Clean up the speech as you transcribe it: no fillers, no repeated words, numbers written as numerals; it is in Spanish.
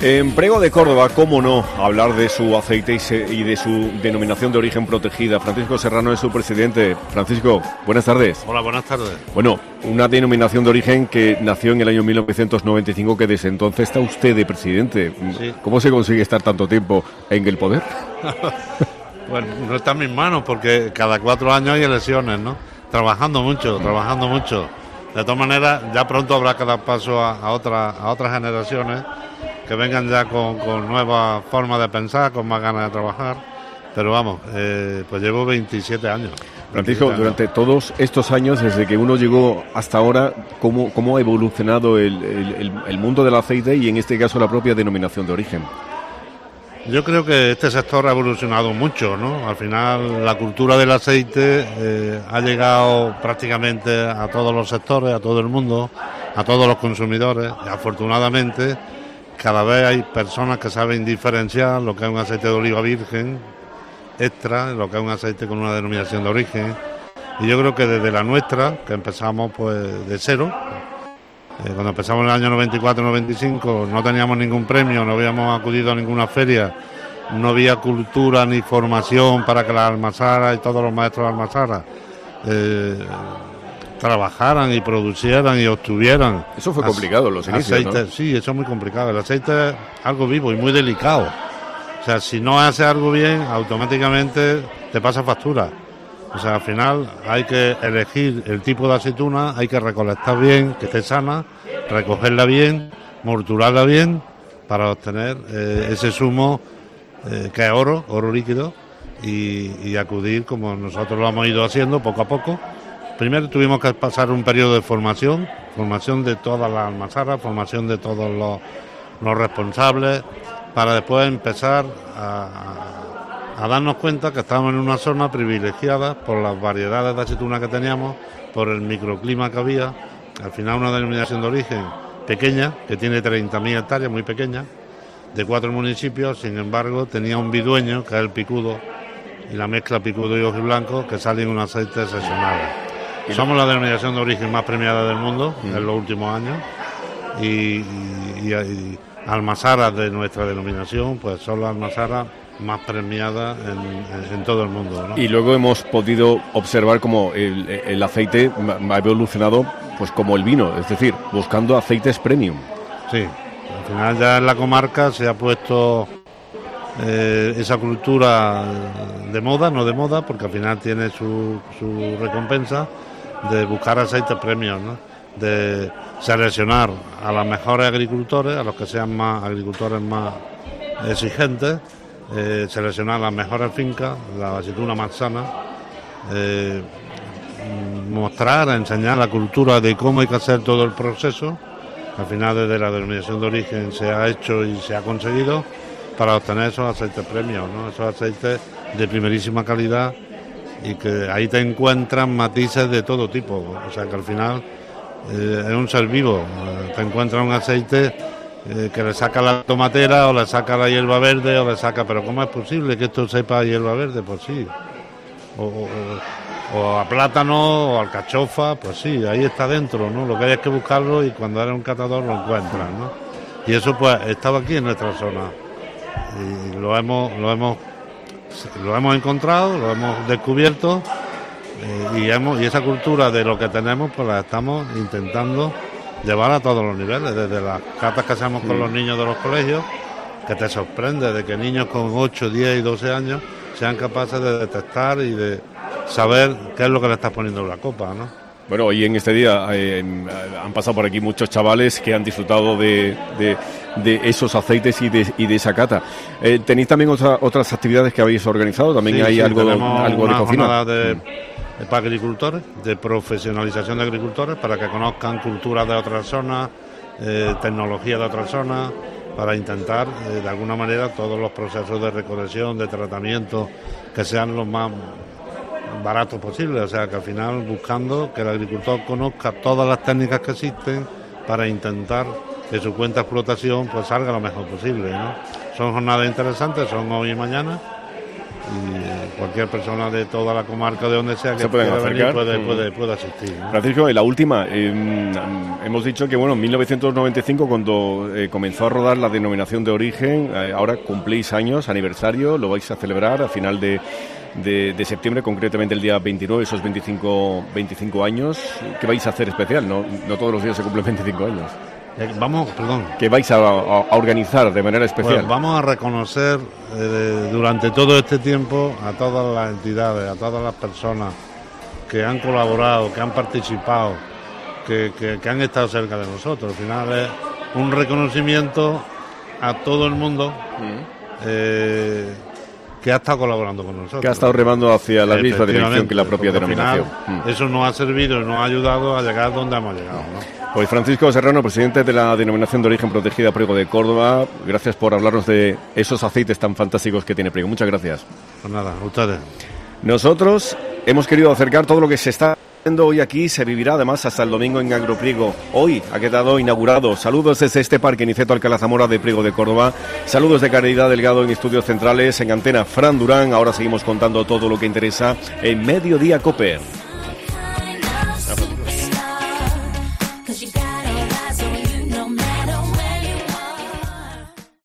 En Priego de Córdoba, cómo no hablar de su aceite y de su denominación de origen protegida. Francisco Serrano es su presidente. Francisco, buenas tardes. Hola, buenas tardes. Bueno, una denominación de origen que nació en el año 1995, que desde entonces está usted de presidente. Sí. ¿Cómo se consigue estar tanto tiempo en el poder? Bueno, no está en mis manos porque cada 4 años hay elecciones, ¿no? Trabajando mucho. De todas maneras, ya pronto habrá que dar paso a otras generaciones que vengan ya con nuevas formas de pensar, con más ganas de trabajar. Pero vamos, pues llevo 27 años. Francisco, durante todos estos años, desde que uno llegó hasta ahora, ¿cómo ha evolucionado el mundo del aceite y en este caso la propia denominación de origen? Yo creo que este sector ha evolucionado mucho, ¿no? Al final la cultura del aceite ha llegado prácticamente a todos los sectores, a todo el mundo, a todos los consumidores. Y afortunadamente cada vez hay personas que saben diferenciar lo que es un aceite de oliva virgen extra, lo que es un aceite con una denominación de origen. Y yo creo que desde la nuestra, que empezamos pues de cero, cuando empezamos en el año 94-95 no teníamos ningún premio, no habíamos acudido a ninguna feria, no había cultura ni formación para que las almazaras y todos los maestros de almazaras trabajaran y producieran y obtuvieran. Eso fue complicado los inicios, aceite, ¿no? Sí, eso es muy complicado. El aceite es algo vivo y muy delicado. O sea, si no haces algo bien, automáticamente te pasa factura. O sea, al final hay que elegir el tipo de aceituna, hay que recolectar bien, que esté sana, recogerla bien, morturarla bien, para obtener ese zumo que es oro líquido, y acudir como nosotros lo hemos ido haciendo poco a poco. Primero tuvimos que pasar un periodo de formación de todas las almazaras, formación de todos los responsables, para después empezar a darnos cuenta que estábamos en una zona privilegiada por las variedades de aceituna que teníamos, por el microclima que había. Al final una denominación de origen pequeña, que tiene 30.000 hectáreas, muy pequeña, de 4 municipios, sin embargo tenía un bidueño, que es el picudo, y la mezcla picudo y hojiblanco, que sale en un aceite excepcional. Somos la denominación de origen más premiada del mundo en los últimos años, y almazaras de nuestra denominación, pues son las almazaras más premiadas en todo el mundo, ¿no? Y luego hemos podido observar cómo el aceite ha evolucionado pues como el vino, es decir, buscando aceites premium. Sí, al final ya en la comarca se ha puesto esa cultura de moda, no de moda, porque al final tiene su recompensa, de buscar aceites premium, ¿no? De seleccionar a los mejores agricultores, a los que sean más agricultores más exigentes, seleccionar las mejores fincas, la aceituna más sana, mostrar, enseñar la cultura de cómo hay que hacer todo el proceso. Al final desde la denominación de origen se ha hecho y se ha conseguido para obtener esos aceites premios, ¿no? Esos aceites de primerísima calidad, y que ahí te encuentran matices de todo tipo. O sea que al final es un ser vivo. Te encuentras un aceite que le saca la tomatera, o le saca la hierba verde, o le saca... Pero ¿cómo es posible que esto sepa a hierba verde? Pues sí. O a plátano, o a alcachofa, pues sí, ahí está dentro, ¿no? Lo que hay es que buscarlo, y cuando eres un catador lo encuentras, ¿no? Y eso pues estaba aquí en nuestra zona. Y lo hemos encontrado, lo hemos descubierto, y esa cultura de lo que tenemos pues la estamos intentando llevar a todos los niveles, desde las catas que hacemos con los niños de los colegios, que te sorprende de que niños con 8, 10 y 12 años sean capaces de detectar y de saber qué es lo que le estás poniendo en la copa, ¿no? Bueno, hoy en este día han pasado por aquí muchos chavales que han disfrutado de esos aceites y de esa cata. ¿Tenéis también otras actividades que habéis organizado? ¿También hay algo de cocina? Para agricultores, de profesionalización de agricultores, para que conozcan culturas de otras zonas, tecnología de otras zonas, para intentar de alguna manera todos los procesos de recolección, de tratamiento, que sean los más baratos posibles. O sea que al final buscando que el agricultor conozca todas las técnicas que existen para intentar que su cuenta de explotación pues salga lo mejor posible, ¿no? Son jornadas interesantes, son hoy y mañana, y cualquier persona de toda la comarca, de donde sea que quiera venir, puede asistir, ¿no? Francisco, y la última, hemos dicho que en 1995 cuando comenzó a rodar la denominación de origen, ahora cumplís años, aniversario, lo vais a celebrar a final de septiembre, concretamente el día 29, esos 25 años. ¿Qué vais a hacer especial? No todos los días se cumplen 25 años. ¿Qué vais a organizar de manera especial? Pues vamos a reconocer durante todo este tiempo a todas las entidades, a todas las personas que han colaborado, que han participado, que han estado cerca de nosotros. Al final es un reconocimiento a todo el mundo que ha estado colaborando con nosotros. Que ha estado remando hacia la misma dirección que la propia denominación. Eso nos ha servido y nos ha ayudado a llegar donde hemos llegado, ¿no? Pues Francisco Serrano, presidente de la denominación de origen protegida Priego de Córdoba, gracias por hablarnos de esos aceites tan fantásticos que tiene Priego. Muchas gracias. Pues nada, a ustedes. Nosotros hemos querido acercar todo lo que se está haciendo hoy aquí, se vivirá además hasta el domingo en Agropriego. Hoy ha quedado inaugurado. Saludos desde este parque Niceto Alcalá Zamora de Priego de Córdoba. Saludos de Caridad Delgado en Estudios Centrales, en Antena Fran Durán. Ahora seguimos contando todo lo que interesa en Mediodía Cope.